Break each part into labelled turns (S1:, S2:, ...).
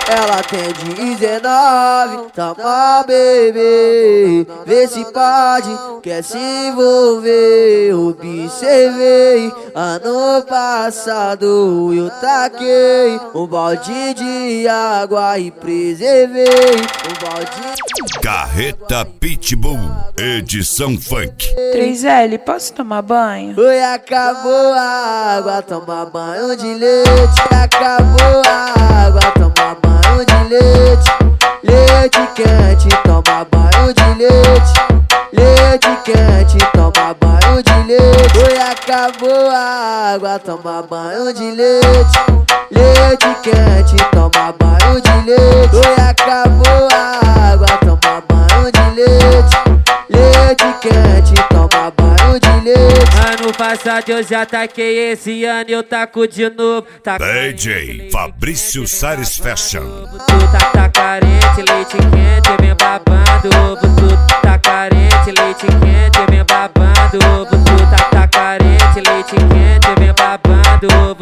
S1: Ela tem 19, toma bebê, vê se pode, quer se envolver. Observei, ano passado eu taquei um balde de água e preservei um balde.
S2: Carreta Pitbull, edição funk.
S3: 3L, posso tomar banho?
S1: Oi, acabou a água, toma banho de leite. Acabou a água, toma banho de leite. Leite quente, toma banho de leite. Leite quente, toma banho de leite. Oi, acabou a água, toma banho de leite. Leite quente, toma banho de leite. Oi, acabou a água, toma banho de leite. Leite quente, toma banho de leite.
S4: Ano passado eu já taquei, esse ano eu taco de novo.
S2: DJ Fabrício Sares Fashion.
S4: Tu tá carente, leite quente, vem babando. Tu tá carente, leite quente, vem babando. Tu tá carente, leite quente, vem babando.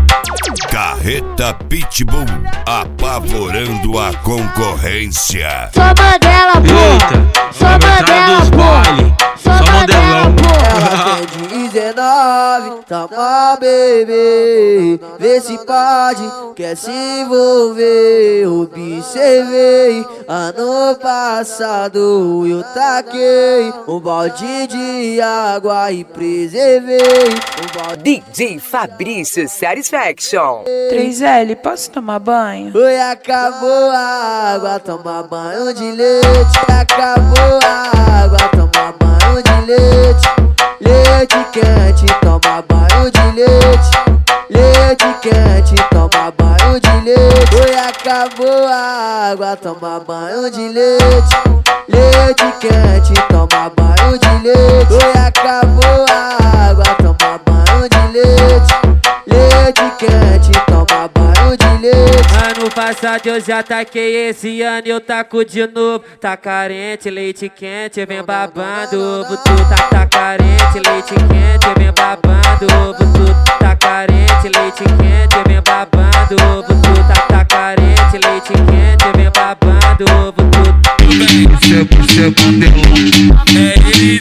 S2: Carreta Pitbull, apavorando a concorrência.
S5: Só Mandela, pô! Só Mandela, pô! Só Mandela, pô!
S1: Ela tem 19, toma bebê, vê se pode, quer se envolver. Observei, ano passado eu taquei um balde de água e preservei um balde.
S6: DJ Fabrício Satisfaction.
S3: 3L, posso tomar banho?
S1: Oi, acabou a água, toma banho de leite. Acabou a água, toma banho de leite. Leite quente, toma banho de leite. Leite quente, toma banho de leite. Oi, acabou a água, toma banho de leite. Leite quente, toma banho de leite. Oi, acabou a água, toma banho de leite. Leite quente, toma banho de leite.
S4: Ano passado eu já taquei, esse ano eu taco de novo. Tá carente, leite quente, vem babando. Tu tá carente, leite quente, vem babando. Tu tá carente, leite quente, vem babando. Tu tá carente, leite quente, vem babando.
S7: Você é Mandela. É ele.